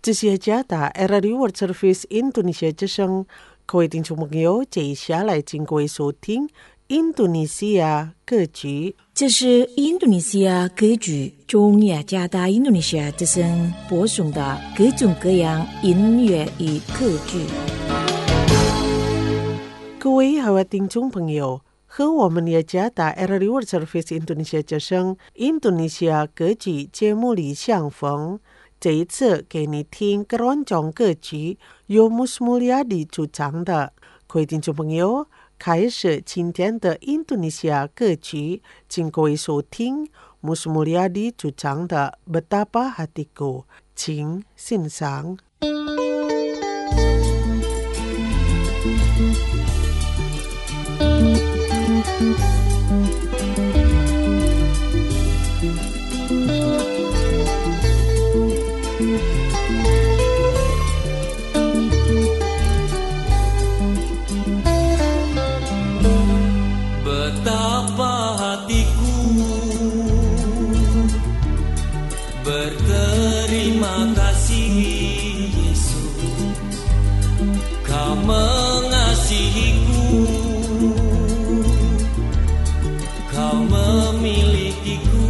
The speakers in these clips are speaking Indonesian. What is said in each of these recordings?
这是加打 RRD World Service Indonesia 之声，各位听众朋友，接下来请各位收听印度尼西亚歌剧。 这是印度尼西亚歌剧中雅加达印度尼西亚之声播送的各种各样音乐与歌剧。 各位好，听众朋友，和我们雅加达 RRD World Service Indonesia 之声印度尼西亚歌剧节目里相逢。这一次给你听keroncong种歌曲，由Mus Mulyadi主唱的。各位听众朋友，开始今天的印度尼西亚歌曲，请各位收听Mus Mulyadi主唱的《Betapa Hatiku》，请欣赏。 Betapa hatiku berterima kasih Yesus, Kau mengasihiku, Kau memilikiku.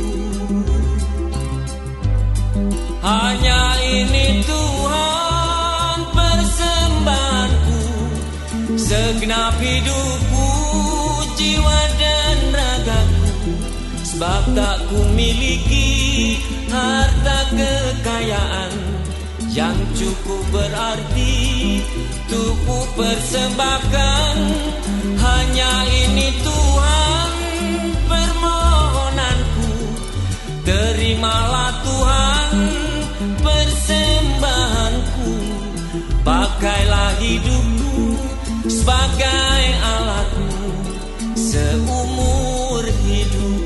Hanya ini Tuhan persembahanku, segenap hidupku, jiwa dan ragaku, sebab tak ku miliki harta kekayaan yang cukup berarti untuk ku persembahkan. Hanya ini Tuhan permohonanku, terimalah Tuhan persembahanku, pakailah hidupku sebagai alatmu seumur hidupku.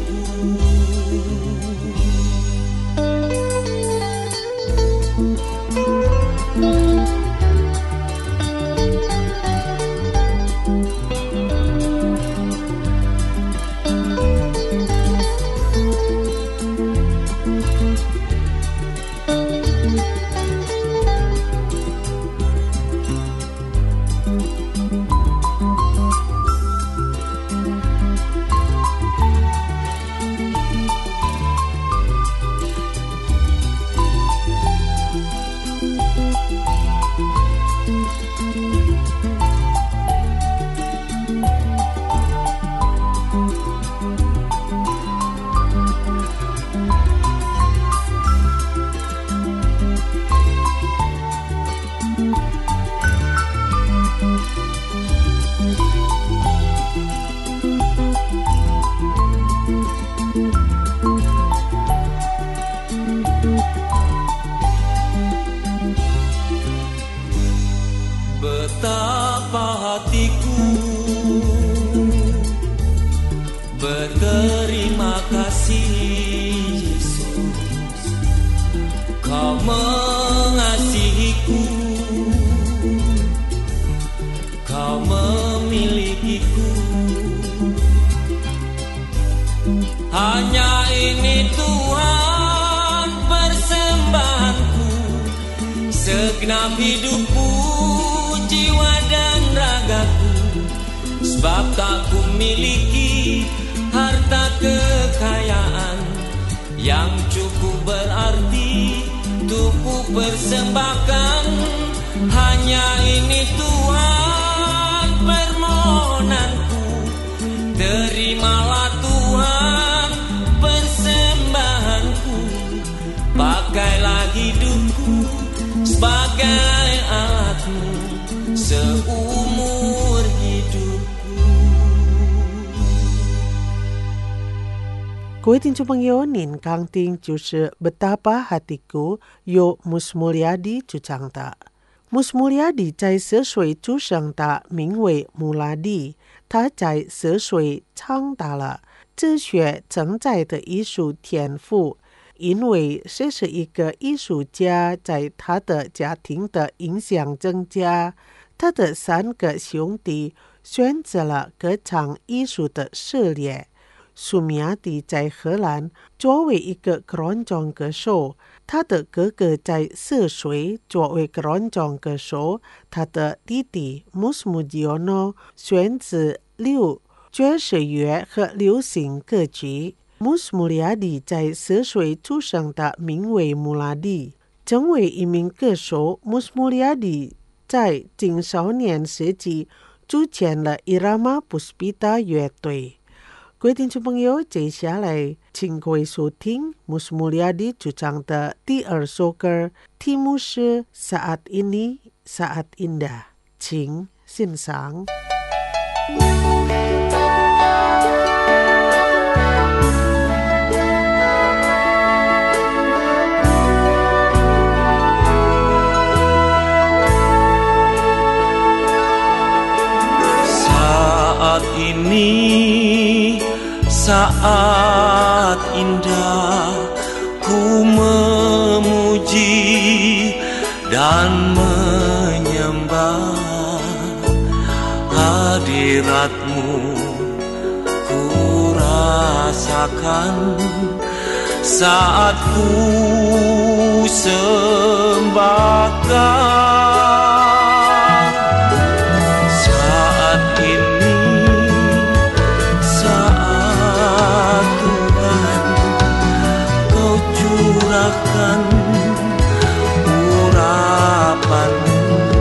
Betapa hatiku berterima kasih Yesus, Kau mengasihiku, Kau memilikiku. Hanya ini Tuhan persembahanku, segenap hidupku, jiwa dan ragaku, sebab tak ku miliki harta kekayaan yang cukup berarti untuk ku persembahkan. Hanya ini Tuhan permohonanku, terimalah Tuhan persembahanku, pakailah hidupku sebagai alatmu seumur hidupku. 各位听众朋友，您刚听就是《Betapa Hatiku》由 Mus Mulyadi 主唱的。Mus Mulyadi 在10岁出生的，名为穆拉蒂。他在10岁长大了哲学承载的艺术天赋，因为这是一个艺术家，在他的家庭的影响增加，他的3个兄弟选择了歌唱艺术的涉猎。苏米亚蒂在荷兰作为一个keroncong歌手， 他的哥哥在涉水作为keroncong歌手，他的弟弟 Mus Mujiono 选自6爵士乐和流行歌曲。Mus Mulyadi 在涉水出生的名为穆拉蒂。成为一名歌手 Mus Mulyadi 在青少年时期组建了 Irama Puspita 乐队。各位听众朋友，接下来请各位收听 Mus Mulyadi 主唱的第2首歌，题目是 Saat Ini Saat Indah， 请欣赏。 Saat ini saat indah, ku memuji dan menyembah hadirat-Mu. Ku rasakan saat ku sembahkan. Saat ini saat Tuhan Kau curahkan urapan-Mu,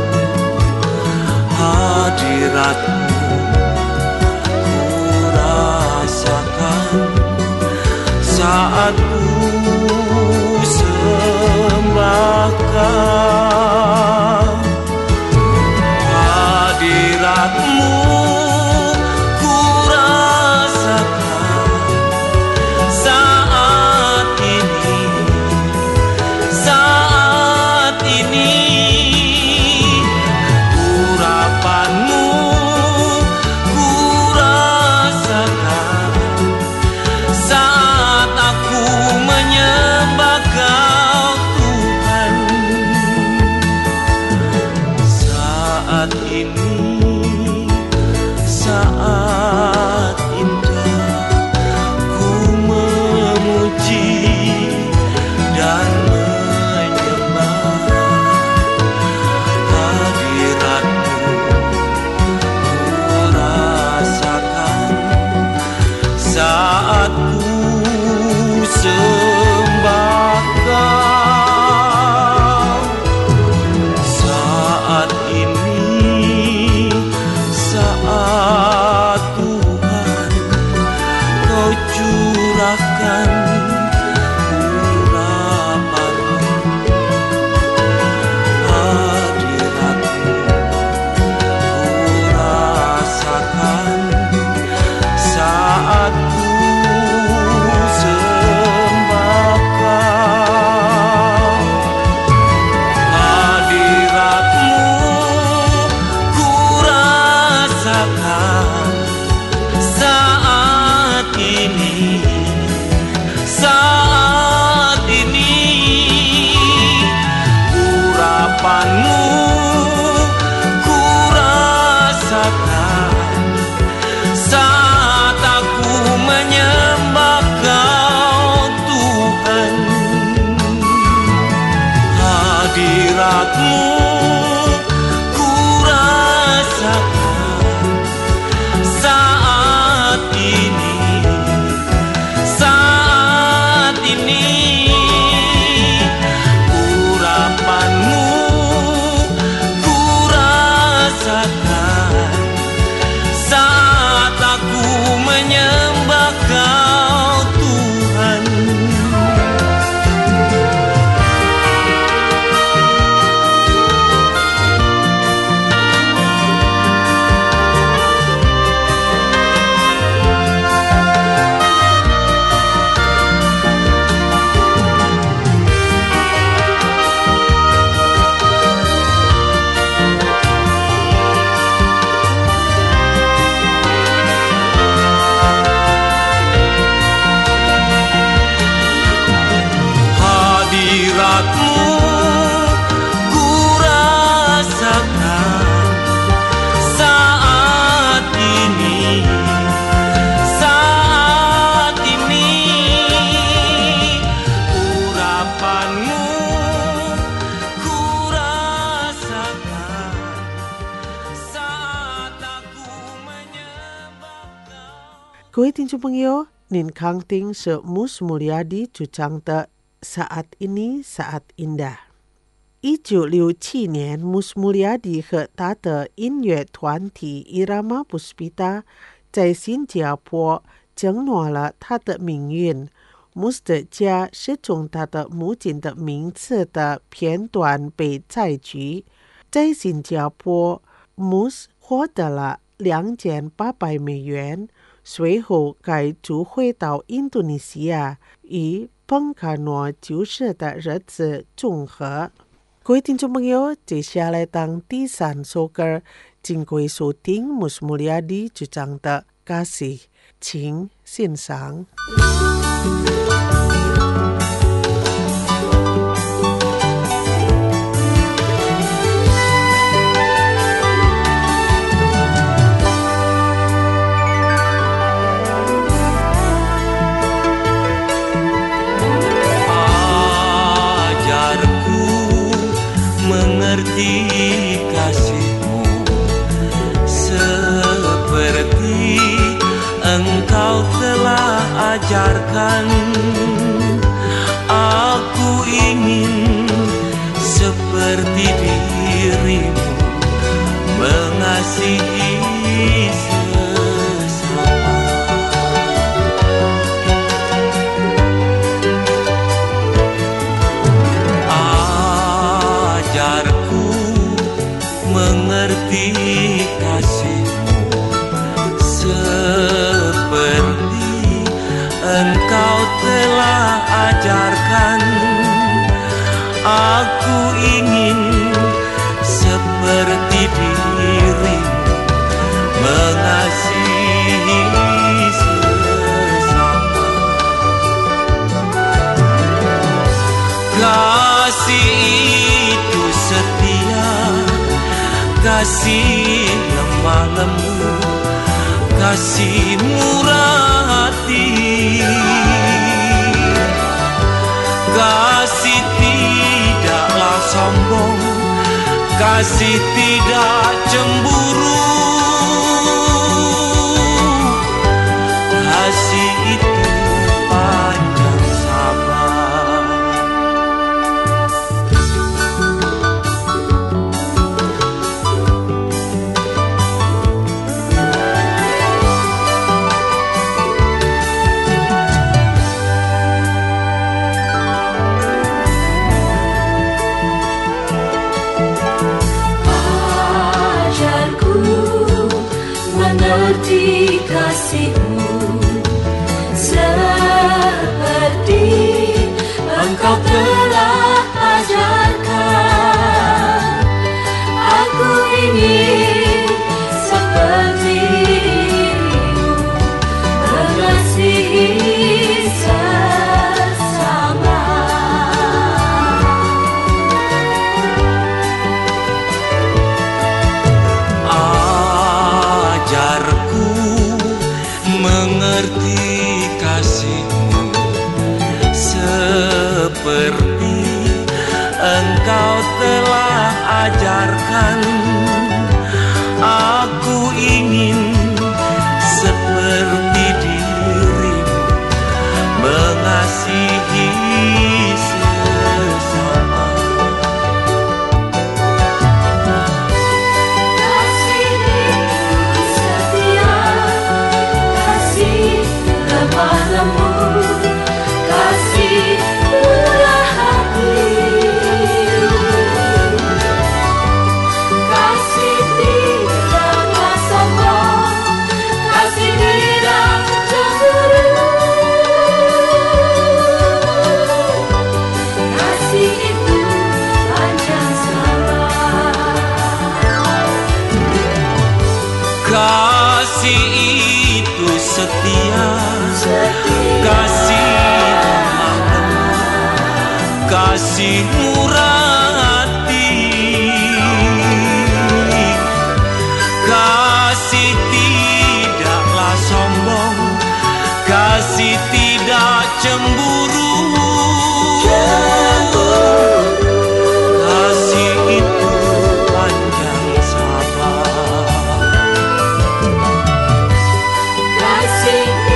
hadirat-Mu ku rasakan saat ku sembahkan. Hadirat-Mu ku rasakan saat ini, saat ini. Urapan-Mu ku rasakan saat aku menyembah Kau Tuhan. Saat ini saat indah, ku memuji dan menyembah hadirat-Mu, ku rasakan saat ku sembahkan. Saat ini saat Tuhan Kau curahkan urapan-Mu, hadirat-Mu ku rasakan saat ku sembahkan. Hadirat-Mu ku rasakan saat ini, saat ini. Urapan-Mu ku rasakan saat aku menyembah Kau Tuhan. Hadirat-Mu ku rasakan saat ini, saat ini. Urapan-Mu ku rasakan saat aku menyembah Kau Tuhan. 各位听众朋友，您康听是Mus Mulyadi主唱的Saat Ini Saat Indah。1967年，Mus Mulyadi 和他的音乐团体 Irama Puspita 在新加坡承诺了他的命运。Mus 的家是从他的母亲的名字的片段被采取。在新加坡， Mus 获得了$2800，随后该组回到印度尼西亚，与彭卡诺旧社的日子重合。各位听众朋友，接下来当第3首歌，请各位收听Mus Mulyadi主唱的Kasih，请欣赏。 Mengerti kasih-Mu seperti Engkau telah ajarkan. Aku ingin seperti diri-Mu mengasihi sesama. Ajarku mengerti kasih-Mu seperti Engkau telah ajarkan. Aku ingin seperti diri-Mu mengasihi sesama. Kasih itu setia, kasih lemah lembut, kasih murah hati, kasih tidaklah sombong, kasih tidak cemburu. Kasih itu panjang sabar. Mengerti kasih-Mu seperti Engkau telah ajarkan. Aku ingin seperti diri-Mu mengasihi sesama. Ajarku mengerti kasih-Mu seperti Engkau telah ajarkan. Aku ingin seperti diri-Mu mengasihi sesama. Kasih murah hati, kasih tidaklah sombong, kasih tidak cemburu. Kasih itu panjang sabar. Kasih itu setia, kasih lemah lembut, kasih murah hati, kasih tidaklah sombong, kasih tidak cemburu. Kasih itu panjang sabar. Kasih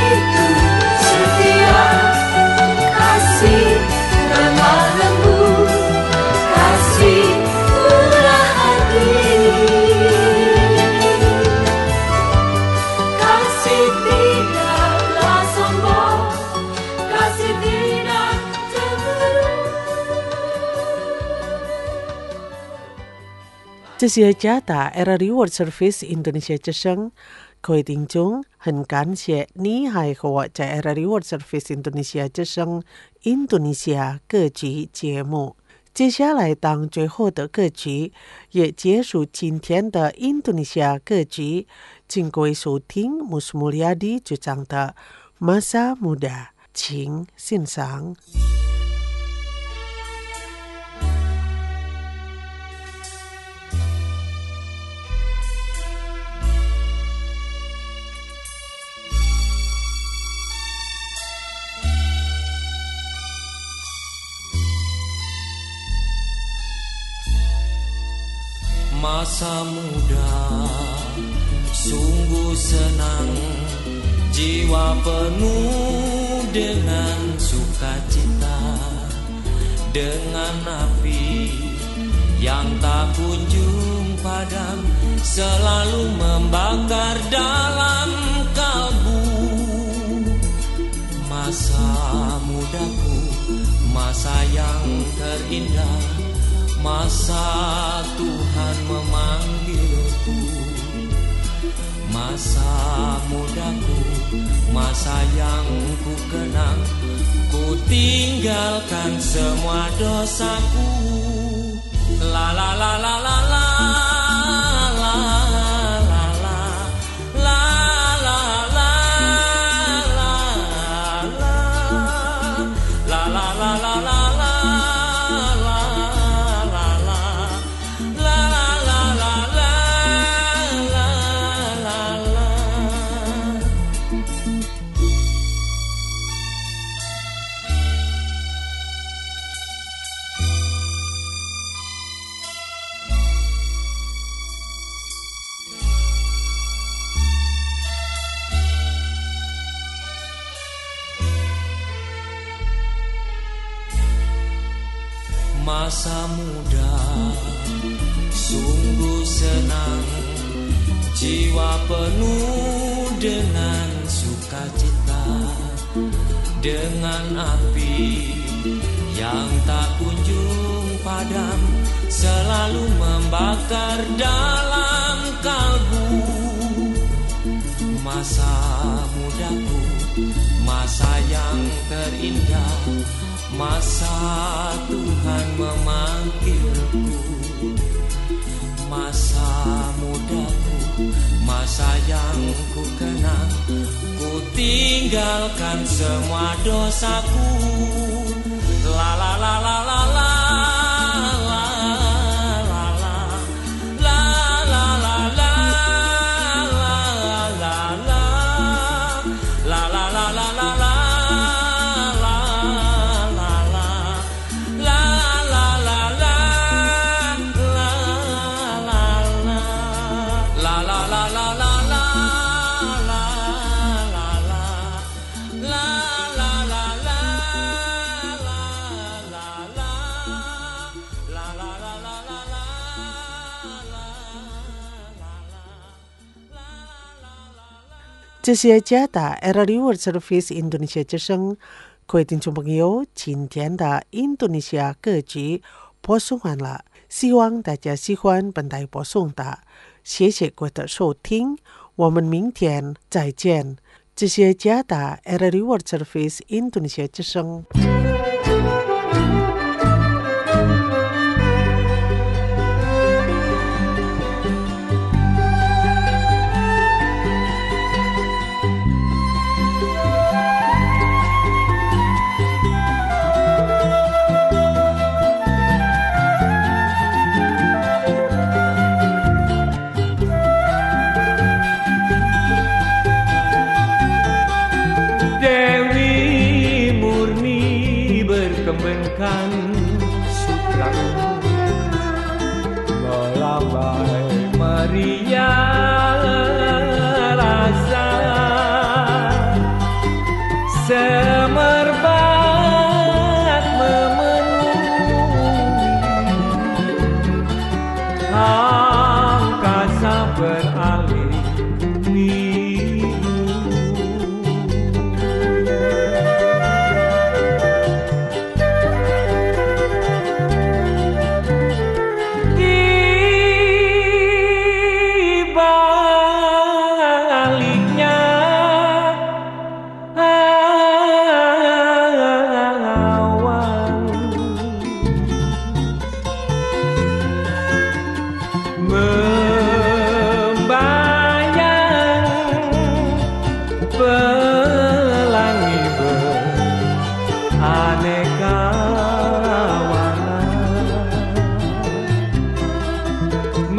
这些家的 Early World Service 印度尼西亚之声，各位听众，很感谢你还和我在 Early World Service 印度尼西亚之声印度尼西亚歌曲节目。接下来当最后的歌曲，也结束今天的印度尼西亚歌曲，请各位收听Mus Mulyadi主唱的 Masa Muda， 请欣赏。 Masa muda sungguh senang, jiwa penuh dengan sukacita, dengan api yang tak kunjung padam, selalu membakar dalam kalbu. Masa mudaku, masa yang terindah, masa Tuhan memanggilku. Masa mudaku, masa yang ku kenang, ku tinggalkan semua dosaku. La la la la la la la la la la la la la la la la la. Masa muda sungguh senang, jiwa penuh dengan sukacita, dengan api yang tak kunjung padam, selalu membakar dalam kalbu. Masa mudaku, masa yang terindah, masa Tuhan memanggilku. Masa mudaku, masa yang ku kenang, ku tinggalkan semua dosaku. La la la la la la. 这些家的 Early World Service 印度尼西亚之声，各位听众朋友，今天的印度尼西亚歌曲播送完了，希望大家喜欢本台播送的，谢谢各位的收听，我们明天再见。这些家的 Early World Service 印度尼西亚之声。 Kembangkan sutramu melambai meriah rasa semerbak memenuhi angkasa beralih biru.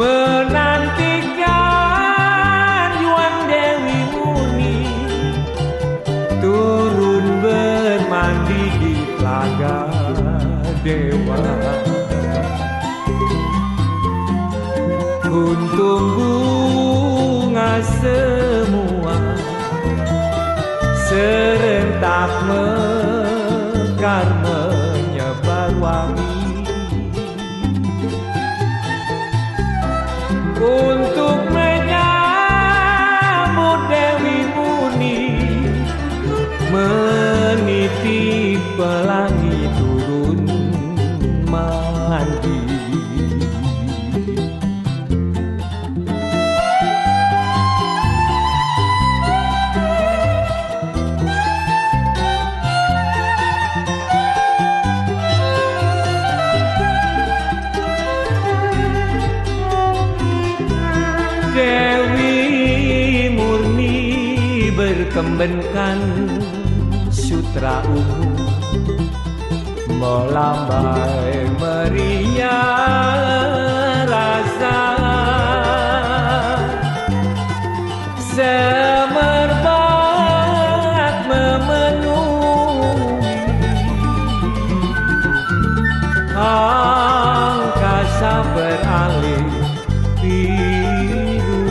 menantikan Yuan Dewi Murni turun bermandi di telaga dewa. Kuntum bunga semua serentak mekar menyebar wangi untuk menyambut Dewi Murni meniti pelangi turun mandi. Dewi Murni berkembenkan sutra ungu melambai meriah rasa semerbak memenuhi angkasa beralih biru.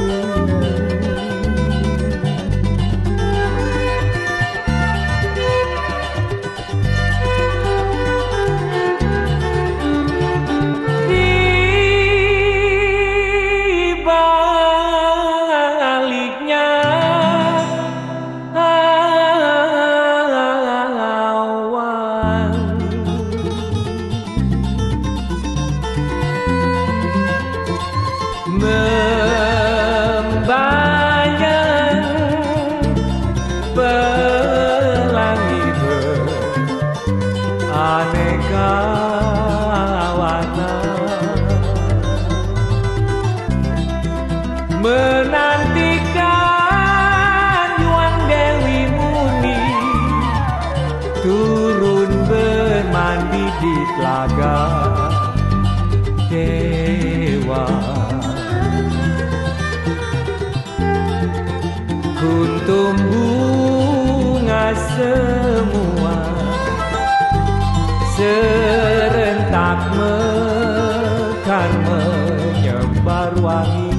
Di baliknya awan membayang pelangi beraneka warna menantikan Yuan Dewi Murni turun bermandi di telaga dewa. Kuntum bunga semua serentak mekar menyebar wangi